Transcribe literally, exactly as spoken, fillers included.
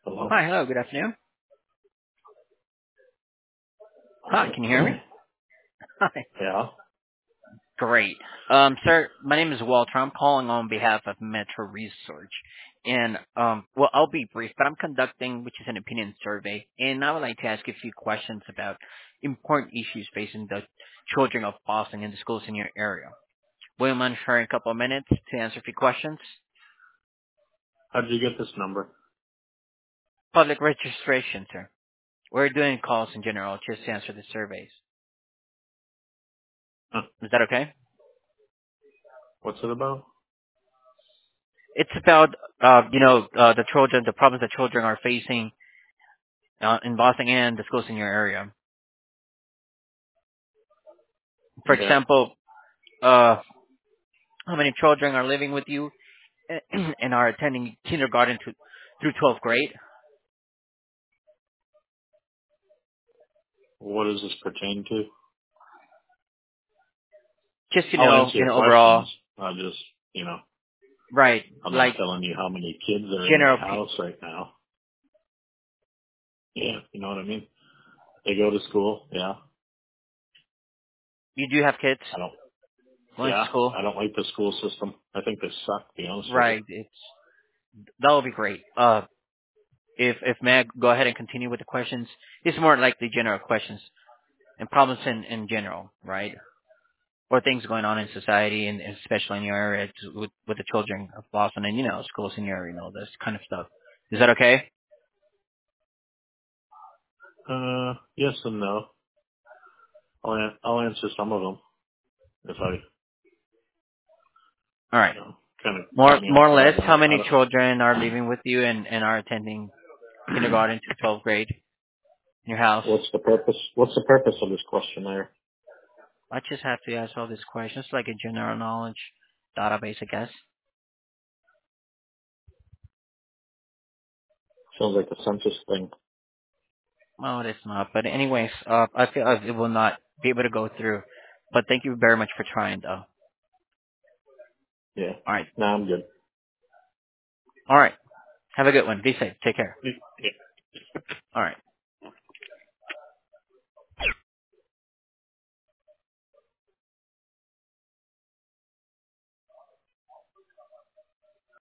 Hello? Hi, hello, good afternoon. Hi, can you hear me? Hi. Yeah. Great. Um, sir, my name is Walter. I'm calling on behalf of Metro Research. And, um, well, I'll be brief, but I'm conducting, which is an opinion survey, and I would like to ask a few questions about important issues facing the children of Boston and the schools in your area. Will you mind sharing a couple of minutes to answer a few questions? How did you get this number? Public registration, sir. We're doing calls in general just to answer the surveys. Huh. Is that okay? What's it about? It's about, uh, you know, uh, the children, the problems that children are facing uh, in Boston and the schools in your area. For Okay. example, uh, how many children are living with you and are attending kindergarten to, through twelfth grade? What does this pertain to? Just, you I'll know, answer in your overall, questions. I just, you know, right, I'm not like telling you how many kids are in my general, pe- house right now. Yeah, you know what I mean? They go to school. Yeah. you do have kids I don't, going to yeah, school? I don't like the school system. I think they suck, to be honest with you. Right, it's, that would be great. Uh, if, if may I go ahead and continue with the questions? It's more like the general questions and problems in, in general, right? Or things going on in society and and especially in your area to, with with the children of Boston and you know schools in your area and all this kind of stuff. Is that okay? Uh, yes and no. I'll, an- I'll answer some of them if I, All right. you know, kind of More caught me off more or less, guard. I how don't, I many don't, children are living with you and and are attending kindergarten to twelfth grade in your house? what's the purpose, what's the purpose of this questionnaire? I just have to ask all these questions like a general knowledge database, I guess. Sounds like a census thing. Well, it is not, but anyways, uh, I feel uh, it will not be able to go through. But thank you very much for trying, though. Yeah. All right, No, I'm good. all right. Have a good one. Be safe. Take care. Yeah.